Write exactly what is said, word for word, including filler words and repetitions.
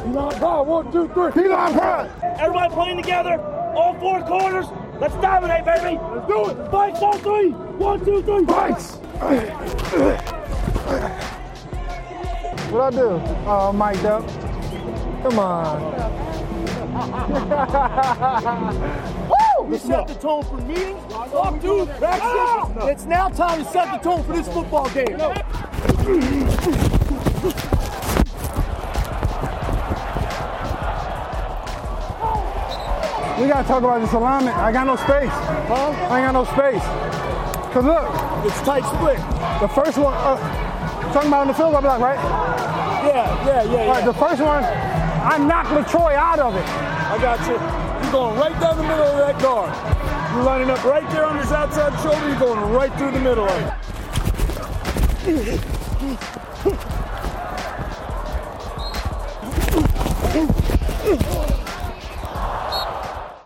P-line pride, one, two, three. P-line pride. Everybody playing together, all four corners. Let's dominate, baby. Let's do it. Fights on three. One, two, three. Fights. What I do? Oh, mic'd up. Come on. We set the tone for meetings, walk through practice. Ah! It's now time to set the tone for this football game. We gotta talk about this alignment. I got no space. Huh? I ain't got no space. Cause look, It's tight split. the first one, uh, talking about on the field goal block, right? Yeah, yeah, yeah, All right, yeah. the first one, I knocked LaTroy out of it. I got you. You're going right down the middle of that guard. You're lining up right there on his outside shoulder. You're going right through the middle of it.